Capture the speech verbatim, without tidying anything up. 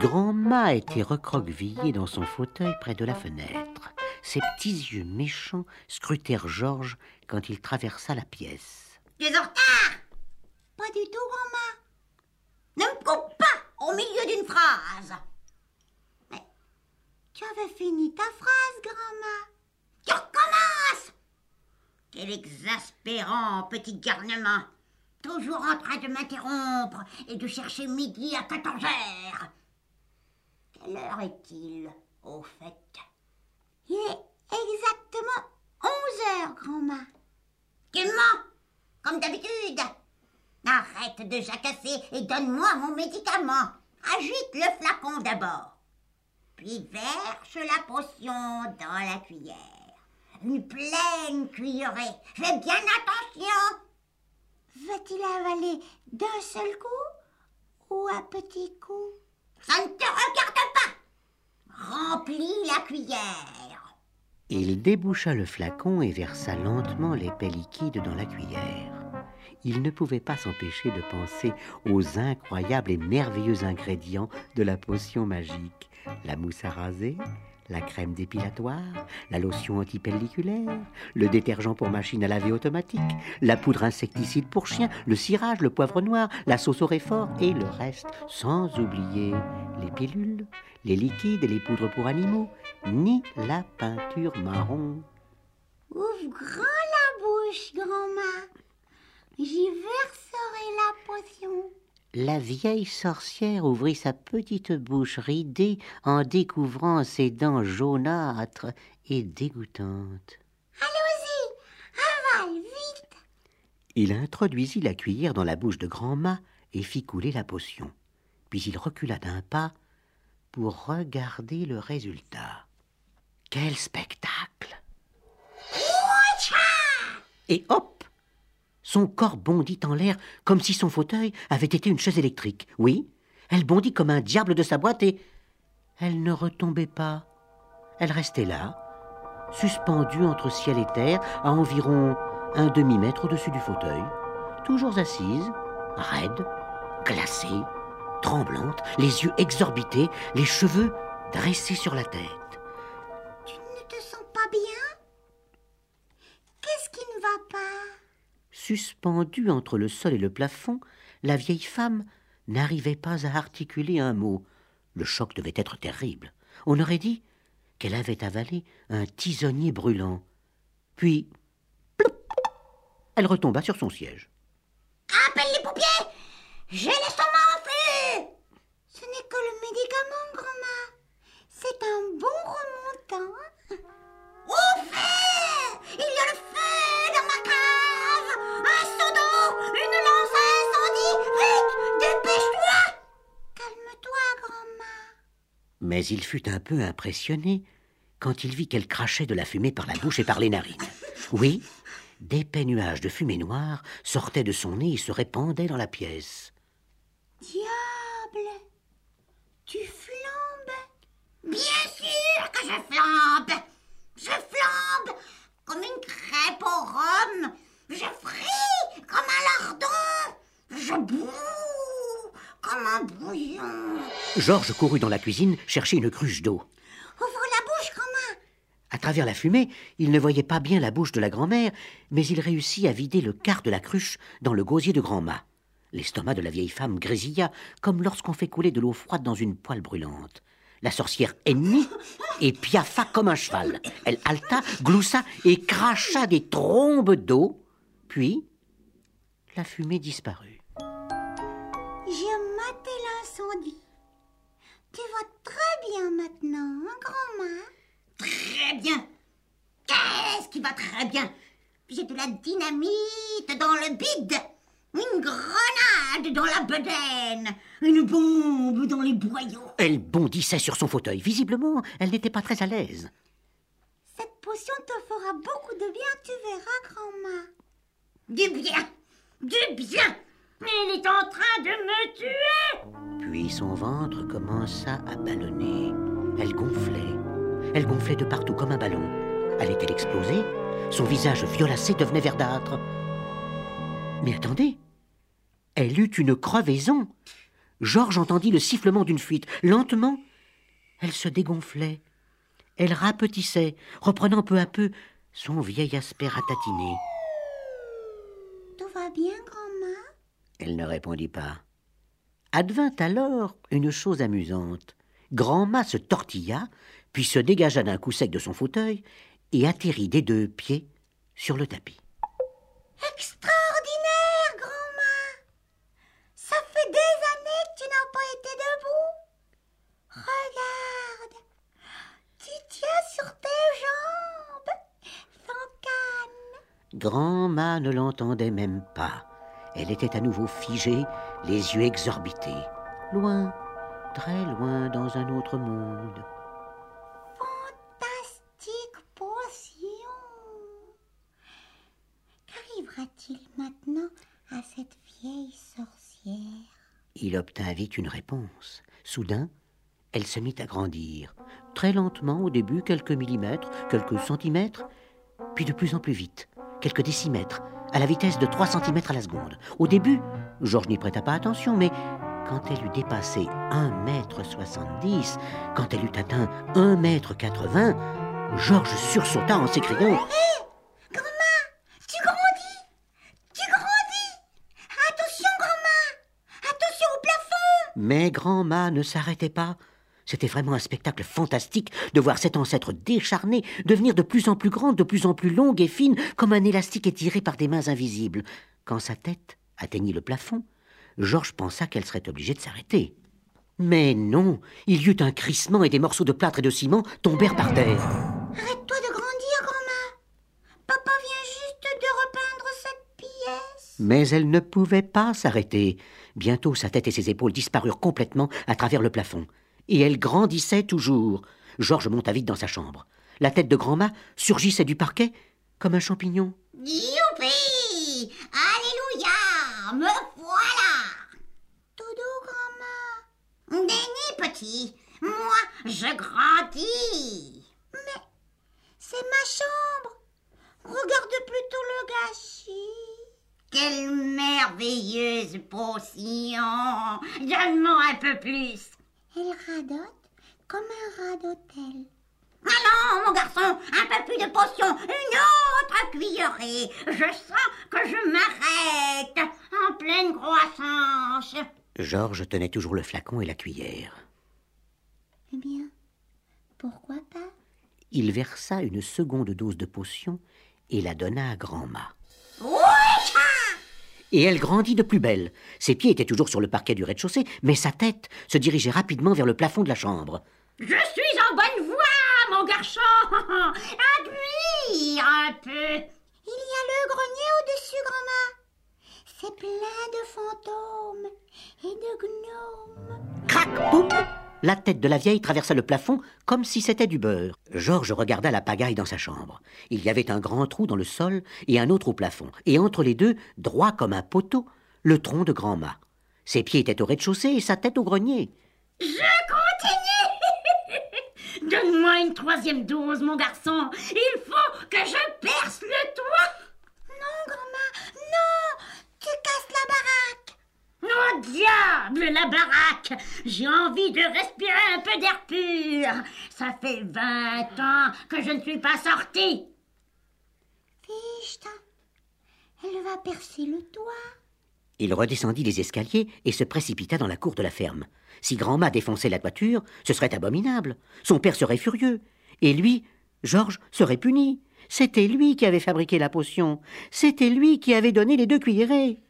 Grand-mât était recroquevillé dans son fauteuil près de la fenêtre. Ses petits yeux méchants scrutèrent Georges quand il traversa la pièce. Tu es en retard? Pas du tout, grand-mât. Ne me coupe pas au milieu d'une phrase. Mais tu avais fini ta phrase, grand-mât. Tu recommences. Quel exaspérant petit garnement. Toujours en train de m'interrompre et de chercher midi à quatorze heures. Quelle heure est-il, au fait? Il est exactement onze heures, grand-mât. Tu mens, comme d'habitude. Arrête de jacasser et donne-moi mon médicament. Agite le flacon d'abord. Puis verse la potion dans la cuillère. Une pleine cuillerée. Fais bien attention. Va-t-il avaler d'un seul coup ou à petits coups? Ça ne te regarde pas. Remplis la cuillère. Il déboucha le flacon et versa lentement l'épais liquide dans la cuillère. Il ne pouvait pas s'empêcher de penser aux incroyables et merveilleux ingrédients de la potion magique. La mousse à raser, la crème dépilatoire, la lotion antipelliculaire, le détergent pour machine à laver automatique, la poudre insecticide pour chien, le cirage, le poivre noir, la sauce au réfort et le reste, sans oublier les pilules, les liquides et les poudres pour animaux, ni la peinture marron. Ouvre grand la bouche, grand-mât. J'y verserai la potion. La vieille sorcière ouvrit sa petite bouche ridée en découvrant ses dents jaunâtres et dégoûtantes. Allons-y, avale vite. Il introduisit la cuillère dans la bouche de Grand-mât et fit couler la potion. Puis il recula d'un pas pour regarder le résultat. Quel spectacle! Et hop! Son corps bondit en l'air comme si son fauteuil avait été une chaise électrique. Oui, elle bondit comme un diable de sa boîte et elle ne retombait pas. Elle restait là, suspendue entre ciel et terre, à environ un demi-mètre au-dessus du fauteuil, toujours assise, raide, glacée, tremblante, les yeux exorbités, les cheveux dressés sur la tête. Tu ne te sens pas bien? Qu'est-ce qui ne va pas? Suspendue entre le sol et le plafond, la vieille femme n'arrivait pas à articuler un mot. Le choc devait être terrible. On aurait dit qu'elle avait avalé un tisonnier brûlant. Puis, ploup, elle retomba sur son siège. Appelle les pompiers. J'ai l'estomac en feu. Ce n'est que le médicament, grand-mât. C'est un bon remontant. Au feu! Il y a le feu dans ma cave. Un seau d'eau, une lance à incendie. Vite, dépêche-toi. Calme-toi, grand-mât. Mais il fut un peu impressionné quand il vit qu'elle crachait de la fumée par la bouche et par les narines. Oui, d'épais nuages de fumée noire sortaient de son nez et se répandaient dans la pièce. Diable, tu flambes? Bien sûr que je flambe. Je flambe comme une crêpe au rhum. Je fris comme un lardon. Je boue comme un bouillon. Georges courut dans la cuisine chercher une cruche d'eau. Ouvre la bouche, grand-mât. À travers la fumée, il ne voyait pas bien la bouche de la grand-mère, mais il réussit à vider le quart de la cruche dans le gosier de Grand-mât. L'estomac de la vieille femme grésilla comme lorsqu'on fait couler de l'eau froide dans une poêle brûlante. La sorcière hennit et piaffa comme un cheval. Elle haleta, gloussa et cracha des trombes d'eau. Puis, la fumée disparut. J'ai maté l'incendie. Tu vas très bien maintenant, hein, grand-mât? Très bien. Qu'est-ce qui va très bien? J'ai de la dynamite dans le bide. Une grenade dans la bedaine. Une bombe dans les boyaux. Elle bondissait sur son fauteuil. Visiblement, elle n'était pas très à l'aise. Cette potion te fera beaucoup de bien, tu verras, grand-mât. Du bien. Du bien. Il est en train de me tuer. Puis son ventre commença à ballonner. Elle gonflait. Elle gonflait de partout comme un ballon. Allait-elle exploser? Son visage violacé devenait verdâtre. Mais attendez, elle eut une crevaison. Georges entendit le sifflement d'une fuite. Lentement, elle se dégonflait. Elle rapetissait, reprenant peu à peu son vieil aspect ratatiné. Tout va bien, grand-mère? Elle ne répondit pas. Advint alors une chose amusante. Grand-mâ se tortilla, puis se dégagea d'un coup sec de son fauteuil et atterrit des deux pieds sur le tapis. Extraordinaire, grand-mère! Ça fait des années que tu n'as pas été debout. Regarde, tu tiens sur tes jambes, sans canne. Grand-mâ ne l'entendait même pas. Elle était à nouveau figée, les yeux exorbités. Loin, très loin dans un autre monde. Fantastique potion! Qu'arrivera-t-il maintenant à cette vieille sorcière? Il obtint vite une réponse. Soudain, elle se mit à grandir. Très lentement au début, quelques millimètres, quelques centimètres, puis de plus en plus vite, quelques décimètres, à la vitesse de trois centimètres à la seconde. Au début, Georges n'y prêta pas attention, mais quand elle eut dépassé un mètre soixante-dix, quand elle eut atteint un mètre quatre-vingts, Georges sursauta en s'écriant « Hé, grand-mère, tu grandis, tu grandis. Attention, grand-mère, attention au plafond. » Mais grand-mâ ne s'arrêtait pas. C'était vraiment un spectacle fantastique de voir cette ancêtre décharnée devenir de plus en plus grande, de plus en plus longue et fine, comme un élastique étiré par des mains invisibles. Quand sa tête atteignit le plafond, Georges pensa qu'elle serait obligée de s'arrêter. Mais non, il y eut un crissement et des morceaux de plâtre et de ciment tombèrent par terre. Arrête-toi de grandir, grand-mère. Papa vient juste de repeindre cette pièce. Mais elle ne pouvait pas s'arrêter. Bientôt, sa tête et ses épaules disparurent complètement à travers le plafond. Et elle grandissait toujours. Georges monta vite dans sa chambre. La tête de grand-mâ surgissait du parquet comme un champignon. Youpi! Alléluia! Me voilà! Doudou, grand-mère. Nenni, petit, moi, je grandis. Mais c'est ma chambre. Regarde plutôt le gâchis. Quelle merveilleuse potion! Donne-moi un peu plus. Elle radote comme un rat d'hôtel. Allons, mon garçon, un peu plus de potion, une autre cuillerée. Je sens que je m'arrête en pleine croissance. Georges tenait toujours le flacon et la cuillère. Eh bien, pourquoi pas? Il versa une seconde dose de potion et la donna à grand-mâ. Oui! Et elle grandit de plus belle. Ses pieds étaient toujours sur le parquet du rez-de-chaussée, mais sa tête se dirigeait rapidement vers le plafond de la chambre. Je suis en bonne voie, mon garçon. Admire un peu. Il y a le grenier au-dessus, grand-mère. C'est plein de fantômes et de gnomes. Crac, boum! La tête de la vieille traversa le plafond comme si c'était du beurre. Georges regarda la pagaille dans sa chambre. Il y avait un grand trou dans le sol et un autre au plafond. Et entre les deux, droit comme un poteau, le tronc de grand-mâ. Ses pieds étaient au rez-de-chaussée et sa tête au grenier. Je continue. Donne-moi une troisième dose, mon garçon. Il faut que je perce le toit. Non, grand-mère, non! Tu casses la baraque. Oh diable, la baraque! J'ai envie de respirer un peu d'air pur. Ça fait vingt ans que je ne suis pas sortie. Fichtre, elle va percer le toit. Il redescendit les escaliers et se précipita dans la cour de la ferme. Si grand-mâ défonçait la toiture, ce serait abominable. Son père serait furieux. Et lui, Georges, serait puni. C'était lui qui avait fabriqué la potion. C'était lui qui avait donné les deux cuillerées.